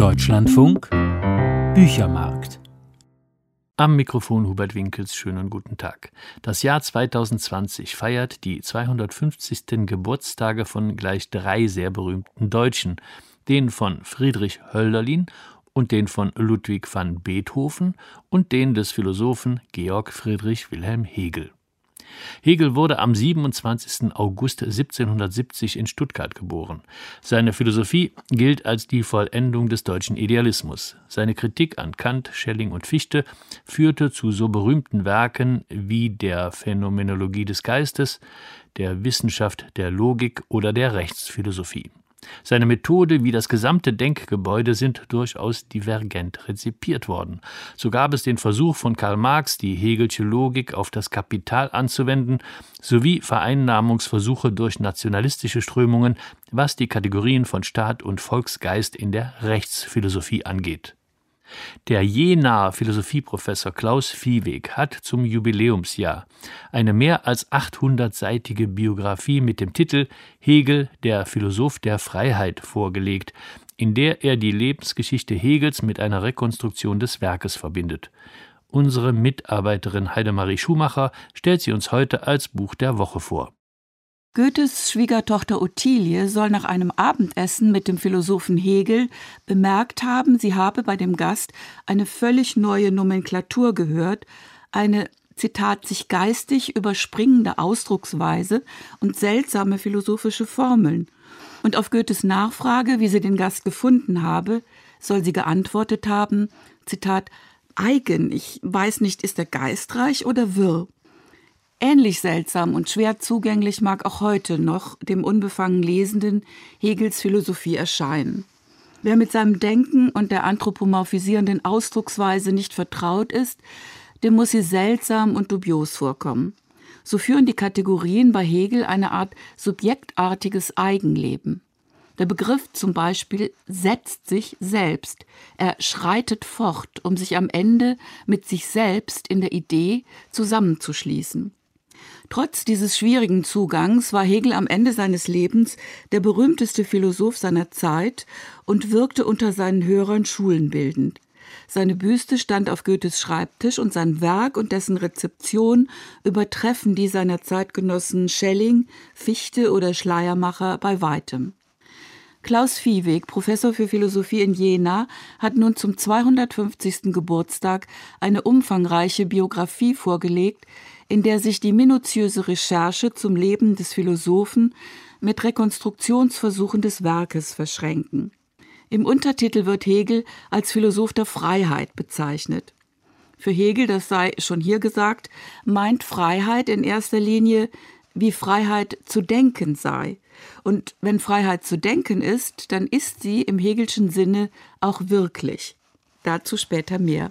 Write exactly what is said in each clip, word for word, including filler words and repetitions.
Deutschlandfunk Büchermarkt. Am Mikrofon Hubert Winkels, schönen guten Tag. Das Jahr zweitausendzwanzig feiert die zweihundertfünfzigsten Geburtstage von gleich drei sehr berühmten Deutschen, den von Friedrich Hölderlin und den von Ludwig van Beethoven und den des Philosophen Georg Friedrich Wilhelm Hegel. Hegel wurde am siebenundzwanzigsten August siebzehnhundertsiebzig in Stuttgart geboren. Seine Philosophie gilt als die Vollendung des deutschen Idealismus. Seine Kritik an Kant, Schelling und Fichte führte zu so berühmten Werken wie der Phänomenologie des Geistes, der Wissenschaft der Logik oder der Rechtsphilosophie. Seine Methode wie das gesamte Denkgebäude sind durchaus divergent rezipiert worden. So gab es den Versuch von Karl Marx, die Hegelsche Logik auf das Kapital anzuwenden, sowie Vereinnahmungsversuche durch nationalistische Strömungen, was die Kategorien von Staat und Volksgeist in der Rechtsphilosophie angeht. Der Jenaer Philosophieprofessor Klaus Viehweg hat zum Jubiläumsjahr eine mehr als achthundertseitige Biografie mit dem Titel »Hegel, der Philosoph der Freiheit« vorgelegt, in der er die Lebensgeschichte Hegels mit einer Rekonstruktion des Werkes verbindet. Unsere Mitarbeiterin Heidemarie Schumacher stellt sie uns heute als Buch der Woche vor. Goethes Schwiegertochter Ottilie soll nach einem Abendessen mit dem Philosophen Hegel bemerkt haben, sie habe bei dem Gast eine völlig neue Nomenklatur gehört, eine, Zitat, sich geistig überspringende Ausdrucksweise und seltsame philosophische Formeln. Und auf Goethes Nachfrage, wie sie den Gast gefunden habe, soll sie geantwortet haben, Zitat, eigen, ich weiß nicht, ist er geistreich oder wirr? Ähnlich seltsam und schwer zugänglich mag auch heute noch dem unbefangen Lesenden Hegels Philosophie erscheinen. Wer mit seinem Denken und der anthropomorphisierenden Ausdrucksweise nicht vertraut ist, dem muss sie seltsam und dubios vorkommen. So führen die Kategorien bei Hegel eine Art subjektartiges Eigenleben. Der Begriff zum Beispiel setzt sich selbst. Er schreitet fort, um sich am Ende mit sich selbst in der Idee zusammenzuschließen. Trotz dieses schwierigen Zugangs war Hegel am Ende seines Lebens der berühmteste Philosoph seiner Zeit und wirkte unter seinen Hörern schulenbildend. Seine Büste stand auf Goethes Schreibtisch und sein Werk und dessen Rezeption übertreffen die seiner Zeitgenossen Schelling, Fichte oder Schleiermacher bei weitem. Klaus Viehweg, Professor für Philosophie in Jena, hat nun zum zweihundertfünfzigsten Geburtstag eine umfangreiche Biografie vorgelegt, in der sich die minutiöse Recherche zum Leben des Philosophen mit Rekonstruktionsversuchen des Werkes verschränken. Im Untertitel wird Hegel als Philosoph der Freiheit bezeichnet. Für Hegel, das sei schon hier gesagt, meint Freiheit in erster Linie, wie Freiheit zu denken sei. Und wenn Freiheit zu denken ist, dann ist sie im Hegelschen Sinne auch wirklich. Dazu später mehr.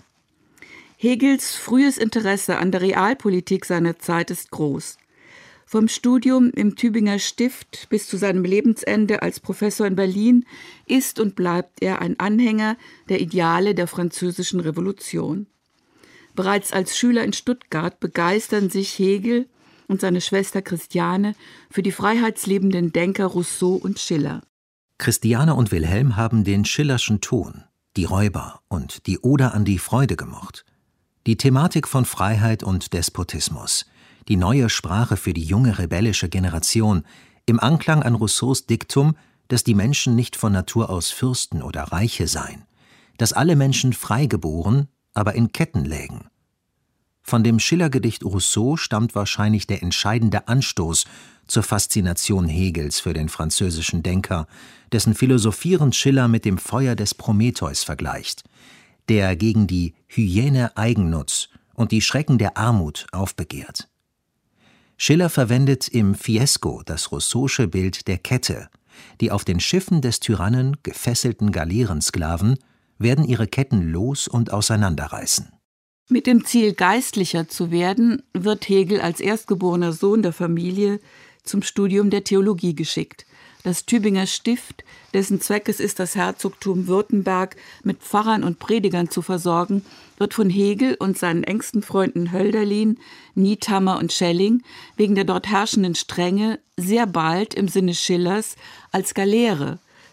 Hegels frühes Interesse an der Realpolitik seiner Zeit ist groß. Vom Studium im Tübinger Stift bis zu seinem Lebensende als Professor in Berlin ist und bleibt er ein Anhänger der Ideale der Französischen Revolution. Bereits als Schüler in Stuttgart begeistern sich Hegel und seine Schwester Christiane für die freiheitsliebenden Denker Rousseau und Schiller. Christiane und Wilhelm haben den Schillerschen Ton, die Räuber und die Ode an die Freude gemocht. Die Thematik von Freiheit und Despotismus, die neue Sprache für die junge rebellische Generation, im Anklang an Rousseaus Diktum, dass die Menschen nicht von Natur aus Fürsten oder Reiche seien, dass alle Menschen frei geboren, aber in Ketten lägen. Von dem Schillergedicht Rousseau stammt wahrscheinlich der entscheidende Anstoß zur Faszination Hegels für den französischen Denker, dessen Philosophieren Schiller mit dem Feuer des Prometheus vergleicht, der gegen die Hyäne Eigennutz und die Schrecken der Armut aufbegehrt. Schiller verwendet im Fiesco das rousseausche Bild der Kette. Die auf den Schiffen des Tyrannen gefesselten Galeerensklaven werden ihre Ketten los- und auseinanderreißen. Mit dem Ziel, Geistlicher zu werden, wird Hegel als erstgeborener Sohn der Familie zum Studium der Theologie geschickt. Das Tübinger Stift, dessen Zweck es ist, das Herzogtum Württemberg mit Pfarrern und Predigern zu versorgen, wird von Hegel und seinen engsten Freunden Hölderlin, Niethammer und Schelling wegen der dort herrschenden Strenge sehr bald im Sinne Schillers als Galeere,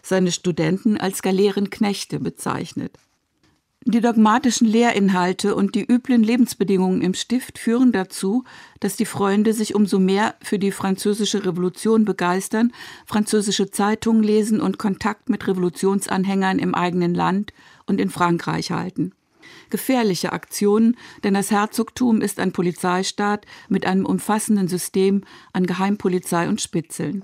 seine Studenten als Galeerenknechte bezeichnet. Die dogmatischen Lehrinhalte und die üblen Lebensbedingungen im Stift führen dazu, dass die Freunde sich umso mehr für die französische Revolution begeistern, französische Zeitungen lesen und Kontakt mit Revolutionsanhängern im eigenen Land und in Frankreich halten. Gefährliche Aktionen, denn das Herzogtum ist ein Polizeistaat mit einem umfassenden System an Geheimpolizei und Spitzeln.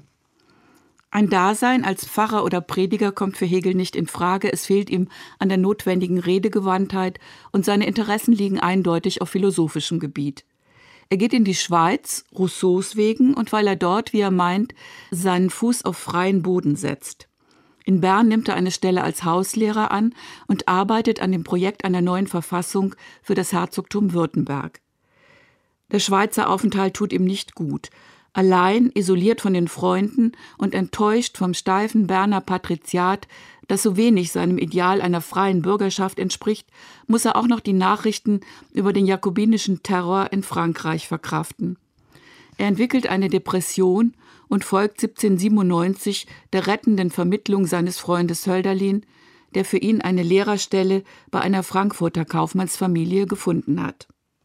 Ein Dasein als Pfarrer oder Prediger kommt für Hegel nicht in Frage, es fehlt ihm an der notwendigen Redegewandtheit und seine Interessen liegen eindeutig auf philosophischem Gebiet. Er geht in die Schweiz, Rousseaus wegen und weil er dort, wie er meint, seinen Fuß auf freien Boden setzt. In Bern nimmt er eine Stelle als Hauslehrer an und arbeitet an dem Projekt einer neuen Verfassung für das Herzogtum Württemberg. Der Schweizer Aufenthalt tut ihm nicht gut. Allein, isoliert von den Freunden und enttäuscht vom steifen Berner Patriziat, das so wenig seinem Ideal einer freien Bürgerschaft entspricht, muss er auch noch die Nachrichten über den jakobinischen Terror in Frankreich verkraften. Er entwickelt eine Depression und folgt siebzehnhundertsiebenundneunzig der rettenden Vermittlung seines Freundes Hölderlin, der für ihn eine Lehrerstelle bei einer Frankfurter Kaufmannsfamilie gefunden hat.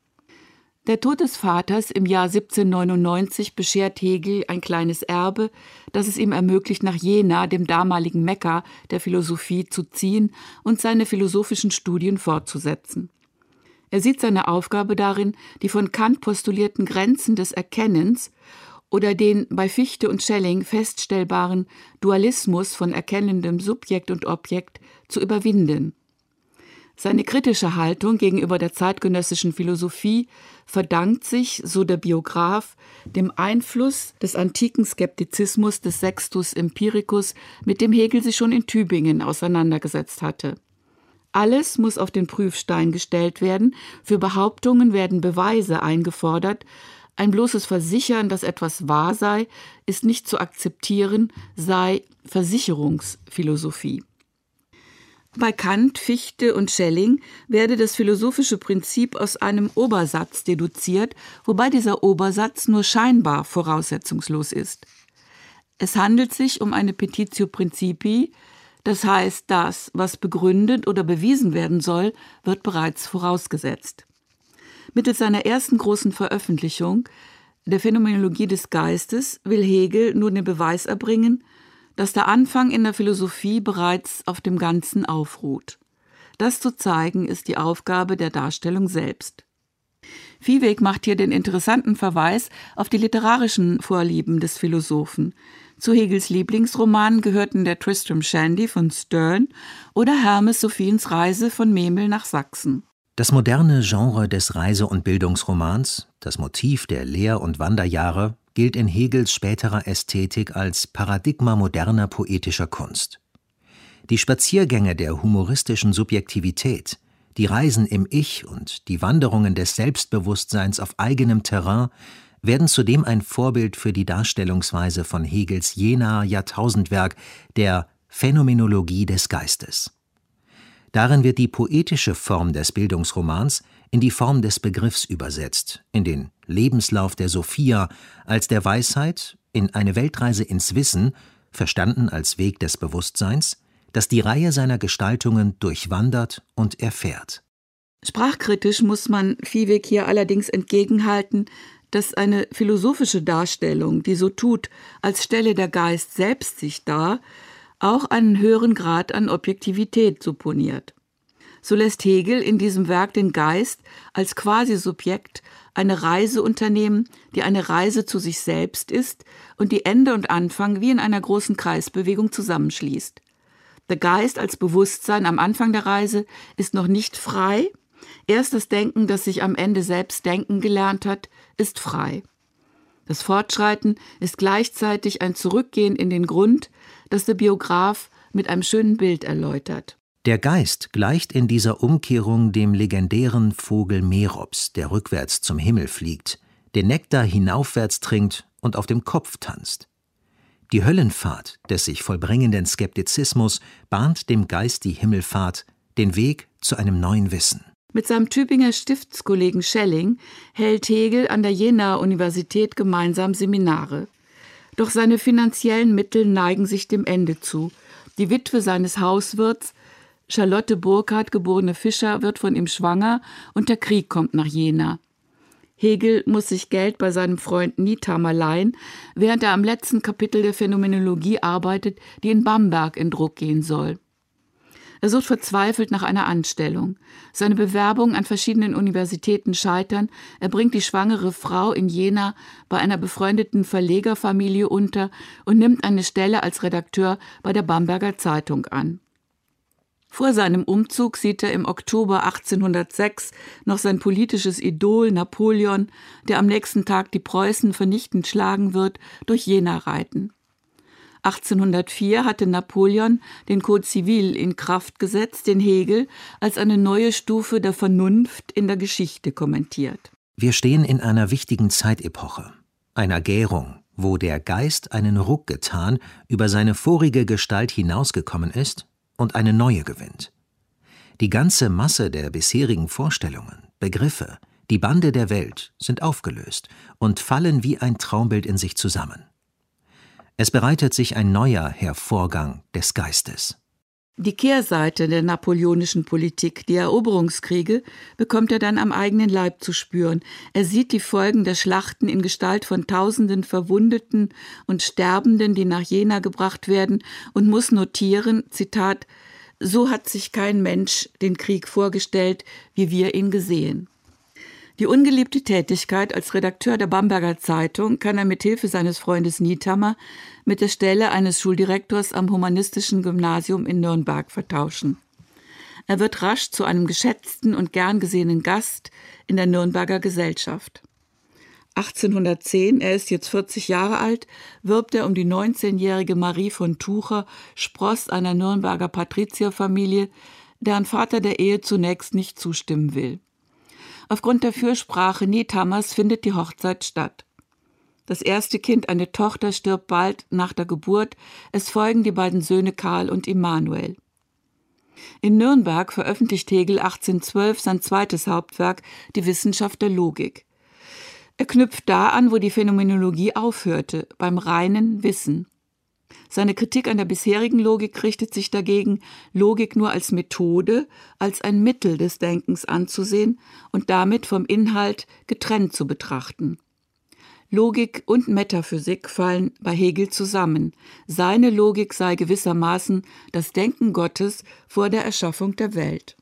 Der Tod des Vaters im Jahr siebzehnhundertneunundneunzig beschert Hegel ein kleines Erbe, das es ihm ermöglicht, nach Jena, dem damaligen Mekka der Philosophie, zu ziehen und seine philosophischen Studien fortzusetzen. Er sieht seine Aufgabe darin, die von Kant postulierten Grenzen des Erkennens oder den bei Fichte und Schelling feststellbaren Dualismus von erkennendem Subjekt und Objekt zu überwinden. Seine kritische Haltung gegenüber der zeitgenössischen Philosophie verdankt sich, so der Biograf, dem Einfluss des antiken Skeptizismus des Sextus Empiricus, mit dem Hegel sich schon in Tübingen auseinandergesetzt hatte. Alles muss auf den Prüfstein gestellt werden, für Behauptungen werden Beweise eingefordert, ein bloßes Versichern, dass etwas wahr sei, ist nicht zu akzeptieren, sei Versicherungsphilosophie. Bei Kant, Fichte und Schelling werde das philosophische Prinzip aus einem Obersatz deduziert, wobei dieser Obersatz nur scheinbar voraussetzungslos ist. Es handelt sich um eine Petitio Principii, das heißt, das, was begründet oder bewiesen werden soll, wird bereits vorausgesetzt. Mittels seiner ersten großen Veröffentlichung, der Phänomenologie des Geistes, will Hegel nun den Beweis erbringen, dass der Anfang in der Philosophie bereits auf dem Ganzen aufruht. Das zu zeigen, ist die Aufgabe der Darstellung selbst. Viehweg macht hier den interessanten Verweis auf die literarischen Vorlieben des Philosophen. Zu Hegels Lieblingsromanen gehörten der Tristram Shandy von Sterne oder Hermes Sophiens Reise von Memel nach Sachsen. Das moderne Genre des Reise- und Bildungsromans, das Motiv der Lehr- und Wanderjahre, gilt in Hegels späterer Ästhetik als Paradigma moderner poetischer Kunst. Die Spaziergänge der humoristischen Subjektivität, die Reisen im Ich und die Wanderungen des Selbstbewusstseins auf eigenem Terrain werden zudem ein Vorbild für die Darstellungsweise von Hegels Jenaer Jahrtausendwerk der Phänomenologie des Geistes. Darin wird die poetische Form des Bildungsromans in die Form des Begriffs übersetzt, in den Lebenslauf der Sophia als der Weisheit, in eine Weltreise ins Wissen, verstanden als Weg des Bewusstseins, das die Reihe seiner Gestaltungen durchwandert und erfährt. Sprachkritisch muss man Viehweg hier allerdings entgegenhalten, dass eine philosophische Darstellung, die so tut, als stelle der Geist selbst sich dar, auch einen höheren Grad an Objektivität supponiert. So lässt Hegel in diesem Werk den Geist als Quasi-Subjekt eine Reise unternehmen, die eine Reise zu sich selbst ist und die Ende und Anfang wie in einer großen Kreisbewegung zusammenschließt. Der Geist als Bewusstsein am Anfang der Reise ist noch nicht frei, erst das Denken, das sich am Ende selbst denken gelernt hat, ist frei. Das Fortschreiten ist gleichzeitig ein Zurückgehen in den Grund, das der Biograf mit einem schönen Bild erläutert. Der Geist gleicht in dieser Umkehrung dem legendären Vogel Merops, der rückwärts zum Himmel fliegt, den Nektar hinaufwärts trinkt und auf dem Kopf tanzt. Die Höllenfahrt des sich vollbringenden Skeptizismus bahnt dem Geist die Himmelfahrt, den Weg zu einem neuen Wissen. Mit seinem Tübinger Stiftskollegen Schelling hält Hegel an der Jenaer Universität gemeinsam Seminare. Doch seine finanziellen Mittel neigen sich dem Ende zu Die Witwe seines Hauswirts, Charlotte Burckhardt, geborene Fischer, wird von ihm schwanger und der Krieg kommt nach Jena. Hegel muss sich Geld bei seinem Freund Niethammer leihen, während er am letzten Kapitel der Phänomenologie arbeitet, die in Bamberg in Druck gehen soll. Er sucht verzweifelt nach einer Anstellung. Seine Bewerbungen an verschiedenen Universitäten scheitern. Er bringt die schwangere Frau in Jena bei einer befreundeten Verlegerfamilie unter und nimmt eine Stelle als Redakteur bei der Bamberger Zeitung an. Vor seinem Umzug sieht er im Oktober achtzehnhundertsechs noch sein politisches Idol Napoleon, der am nächsten Tag die Preußen vernichtend schlagen wird, durch Jena reiten. achtzehnhundertvier hatte Napoleon den Code Civil in Kraft gesetzt, den Hegel als eine neue Stufe der Vernunft in der Geschichte kommentiert. Wir stehen in einer wichtigen Zeitepoche, einer Gärung, wo der Geist einen Ruck getan, über seine vorige Gestalt hinausgekommen ist und eine neue gewinnt. Die ganze Masse der bisherigen Vorstellungen, Begriffe, die Bande der Welt sind aufgelöst und fallen wie ein Traumbild in sich zusammen. Es bereitet sich ein neuer Hervorgang des Geistes. Die Kehrseite der napoleonischen Politik, die Eroberungskriege, bekommt er dann am eigenen Leib zu spüren. Er sieht die Folgen der Schlachten in Gestalt von tausenden Verwundeten und Sterbenden, die nach Jena gebracht werden, und muss notieren, Zitat, »So hat sich kein Mensch den Krieg vorgestellt, wie wir ihn gesehen.« Die ungeliebte Tätigkeit als Redakteur der Bamberger Zeitung kann er mit Hilfe seines Freundes Niethammer mit der Stelle eines Schuldirektors am Humanistischen Gymnasium in Nürnberg vertauschen. Er wird rasch zu einem geschätzten und gern gesehenen Gast in der Nürnberger Gesellschaft. achtzehnhundertzehn, er ist jetzt vierzig Jahre alt, wirbt er um die neunzehnjährige Marie von Tucher, Spross einer Nürnberger Patrizierfamilie, deren Vater der Ehe zunächst nicht zustimmen will. Aufgrund der Fürsprache Niethammers findet die Hochzeit statt. Das erste Kind, eine Tochter, stirbt bald nach der Geburt. Es folgen die beiden Söhne Karl und Immanuel. In Nürnberg veröffentlicht Hegel achtzehnhundertzwölf sein zweites Hauptwerk, die Wissenschaft der Logik. Er knüpft da an, wo die Phänomenologie aufhörte, beim reinen Wissen. Seine Kritik an der bisherigen Logik richtet sich dagegen, Logik nur als Methode, als ein Mittel des Denkens anzusehen und damit vom Inhalt getrennt zu betrachten. Logik und Metaphysik fallen bei Hegel zusammen. Seine Logik sei gewissermaßen das Denken Gottes vor der Erschaffung der Welt.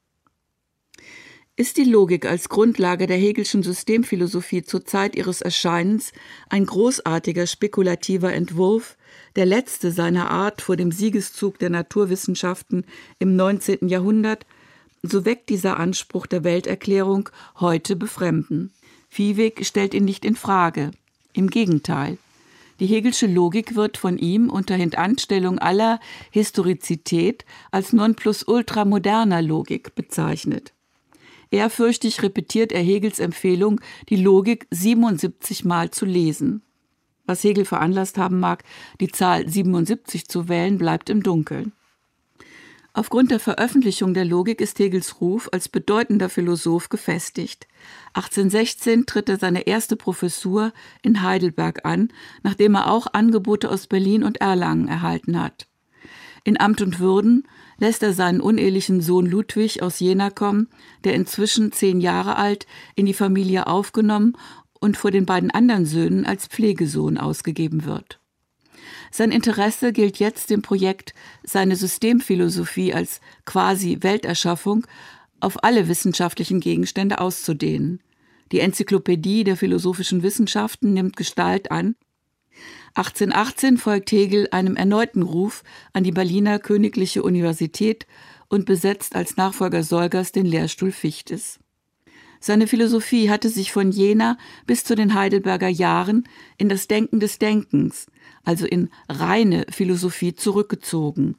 Ist die Logik als Grundlage der Hegelschen Systemphilosophie zur Zeit ihres Erscheinens ein großartiger spekulativer Entwurf, der letzte seiner Art vor dem Siegeszug der Naturwissenschaften im neunzehnten Jahrhundert, so weckt dieser Anspruch der Welterklärung heute Befremden. Viehweg stellt ihn nicht in Frage. Im Gegenteil. Die Hegelsche Logik wird von ihm unter Hintanstellung aller Historizität als Nonplusultra moderner Logik bezeichnet. Ehrfürchtig repetiert er Hegels Empfehlung, die Logik siebenundsiebzig Mal zu lesen. Was Hegel veranlasst haben mag, die Zahl siebenundsiebzig zu wählen, bleibt im Dunkeln. Aufgrund der Veröffentlichung der Logik ist Hegels Ruf als bedeutender Philosoph gefestigt. achtzehnhundertsechzehn tritt er seine erste Professur in Heidelberg an, nachdem er auch Angebote aus Berlin und Erlangen erhalten hat. In Amt und Würden lässt er seinen unehelichen Sohn Ludwig aus Jena kommen, der inzwischen zehn Jahre alt, in die Familie aufgenommen und vor den beiden anderen Söhnen als Pflegesohn ausgegeben wird. Sein Interesse gilt jetzt dem Projekt, seine Systemphilosophie als quasi Welterschaffung auf alle wissenschaftlichen Gegenstände auszudehnen. Die Enzyklopädie der philosophischen Wissenschaften nimmt Gestalt an. achtzehnhundertachtzehn folgt Hegel einem erneuten Ruf an die Berliner Königliche Universität und besetzt als Nachfolger Solgers den Lehrstuhl Fichtes. Seine Philosophie hatte sich von Jena bis zu den Heidelberger Jahren in das Denken des Denkens, also in reine Philosophie, zurückgezogen.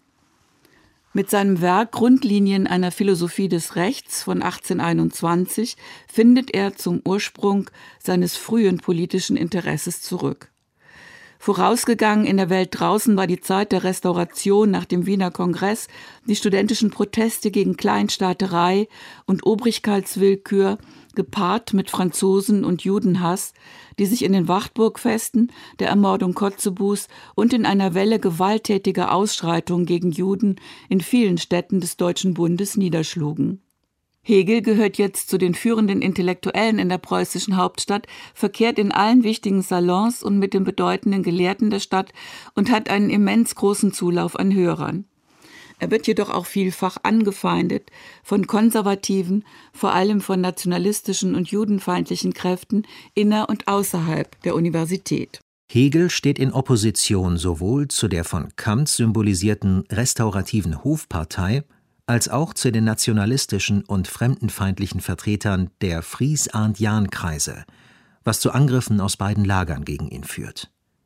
Mit seinem Werk Grundlinien einer Philosophie des Rechts von achtzehnhunderteinundzwanzig findet er zum Ursprung seines frühen politischen Interesses zurück. Vorausgegangen in der Welt draußen war die Zeit der Restauration nach dem Wiener Kongress, die studentischen Proteste gegen Kleinstaaterei und Obrigkeitswillkür gepaart mit Franzosen- und Judenhass, die sich in den Wartburgfesten, der Ermordung Kotzebues und in einer Welle gewalttätiger Ausschreitungen gegen Juden in vielen Städten des Deutschen Bundes niederschlugen. Hegel gehört jetzt zu den führenden Intellektuellen in der preußischen Hauptstadt, verkehrt in allen wichtigen Salons und mit den bedeutenden Gelehrten der Stadt und hat einen immens großen Zulauf an Hörern. Er wird jedoch auch vielfach angefeindet von konservativen, vor allem von nationalistischen und judenfeindlichen Kräften inner- und außerhalb der Universität. Hegel steht in Opposition sowohl zu der von Kant symbolisierten restaurativen Hofpartei als auch zu den nationalistischen und fremdenfeindlichen Vertretern der Fries-Arndt-Jahn-Kreise, was zu Angriffen aus beiden Lagern gegen ihn führt.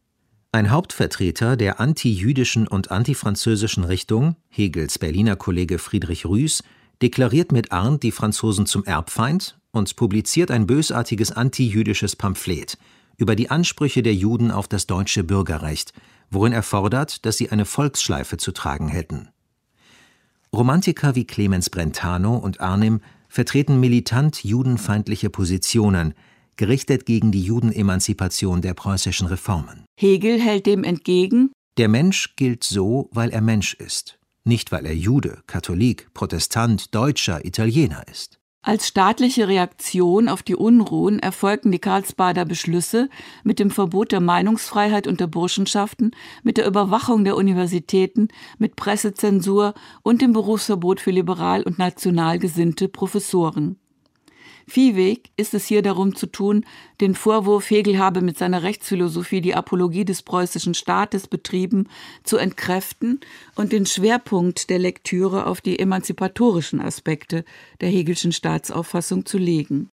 Ein Hauptvertreter der antijüdischen und antifranzösischen Richtung, Hegels Berliner Kollege Friedrich Rüß, deklariert mit Arndt die Franzosen zum Erbfeind und publiziert ein bösartiges antijüdisches Pamphlet über die Ansprüche der Juden auf das deutsche Bürgerrecht, worin er fordert, dass sie eine Volksschleife zu tragen hätten. Romantiker wie Clemens Brentano und Arnim vertreten militant judenfeindliche Positionen, gerichtet gegen die Judenemanzipation der preußischen Reformen. Hegel hält dem entgegen: Der Mensch gilt so, weil er Mensch ist, nicht weil er Jude, Katholik, Protestant, Deutscher, Italiener ist. Als staatliche Reaktion auf die Unruhen erfolgten die Karlsbader Beschlüsse mit dem Verbot der Meinungsfreiheit unter Burschenschaften, mit der Überwachung der Universitäten, mit Pressezensur und dem Berufsverbot für liberal und national gesinnte Professoren. Viehweg ist es hier darum zu tun, den Vorwurf, Hegel habe mit seiner Rechtsphilosophie die Apologie des preußischen Staates betrieben, zu entkräften und den Schwerpunkt der Lektüre auf die emanzipatorischen Aspekte der Hegelschen Staatsauffassung zu legen.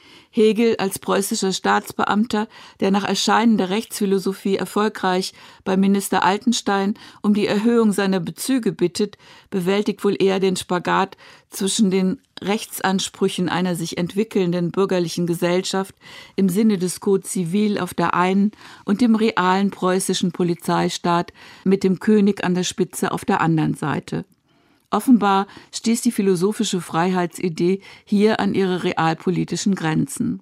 Hegel als preußischer Staatsbeamter, der nach Erscheinen der Rechtsphilosophie erfolgreich bei Minister Altenstein um die Erhöhung seiner Bezüge bittet, bewältigt wohl eher den Spagat zwischen den Rechtsansprüchen einer sich entwickelnden bürgerlichen Gesellschaft im Sinne des Code Civil auf der einen und dem realen preußischen Polizeistaat mit dem König an der Spitze auf der anderen Seite. Offenbar stieß die philosophische Freiheitsidee hier an ihre realpolitischen Grenzen.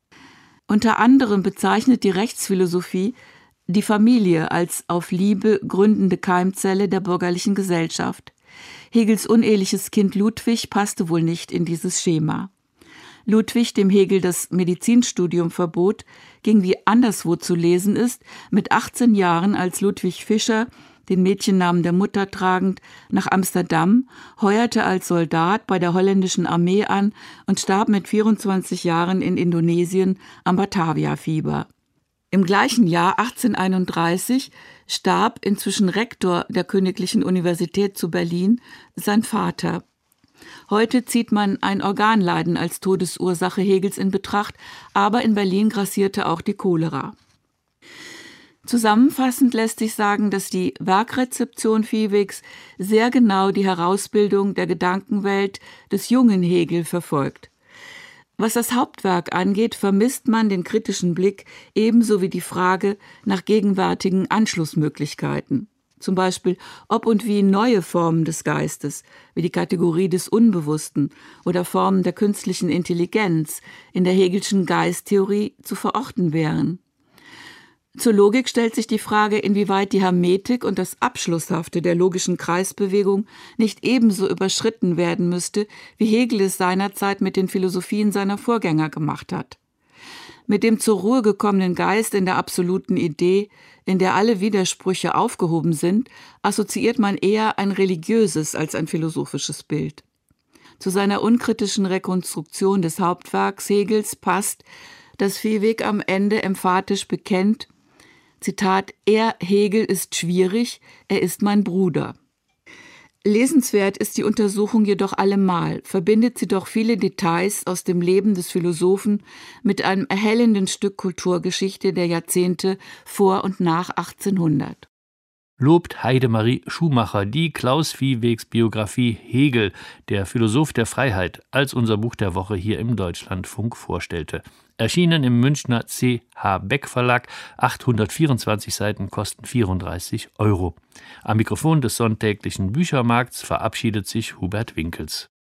Unter anderem bezeichnet die Rechtsphilosophie die Familie als auf Liebe gründende Keimzelle der bürgerlichen Gesellschaft. Hegels uneheliches Kind Ludwig passte wohl nicht in dieses Schema. Ludwig, dem Hegel das Medizinstudium verbot, ging, wie anderswo zu lesen ist, mit achtzehn Jahren als Ludwig Fischer, den Mädchennamen der Mutter tragend, nach Amsterdam, heuerte als Soldat bei der holländischen Armee an und starb mit vierundzwanzig Jahren in Indonesien am Batavia-Fieber. Im gleichen Jahr, achtzehnhunderteinunddreißig, starb inzwischen Rektor der Königlichen Universität zu Berlin sein Vater. Heute zieht man ein Organleiden als Todesursache Hegels in Betracht, aber in Berlin grassierte auch die Cholera. Zusammenfassend lässt sich sagen, dass die Werkrezeption Viehwegs sehr genau die Herausbildung der Gedankenwelt des jungen Hegel verfolgt. Was das Hauptwerk angeht, vermisst man den kritischen Blick ebenso wie die Frage nach gegenwärtigen Anschlussmöglichkeiten. Zum Beispiel, ob und wie neue Formen des Geistes, wie die Kategorie des Unbewussten oder Formen der künstlichen Intelligenz in der Hegelschen Geisttheorie zu verorten wären. Zur Logik stellt sich die Frage, inwieweit die Hermetik und das Abschlusshafte der logischen Kreisbewegung nicht ebenso überschritten werden müsste, wie Hegel es seinerzeit mit den Philosophien seiner Vorgänger gemacht hat. Mit dem zur Ruhe gekommenen Geist in der absoluten Idee, in der alle Widersprüche aufgehoben sind, assoziiert man eher ein religiöses als ein philosophisches Bild. Zu seiner unkritischen Rekonstruktion des Hauptwerks Hegels passt, dass Viehweg am Ende emphatisch bekennt, Zitat, er, Hegel, ist schwierig, er ist mein Bruder. Lesenswert ist die Untersuchung jedoch allemal, verbindet sie doch viele Details aus dem Leben des Philosophen mit einem erhellenden Stück Kulturgeschichte der Jahrzehnte vor und nach achtzehnhundert. Lobt Heidemarie Schumacher die Klaus Viehwegs Biografie Hegel, der Philosoph der Freiheit, als unser Buch der Woche hier im Deutschlandfunk vorstellte. Erschienen im Münchner C H Beck Verlag, achthundertvierundzwanzig Seiten, kosten vierunddreißig Euro. Am Mikrofon des sonntäglichen Büchermarkts verabschiedet sich Hubert Winkels.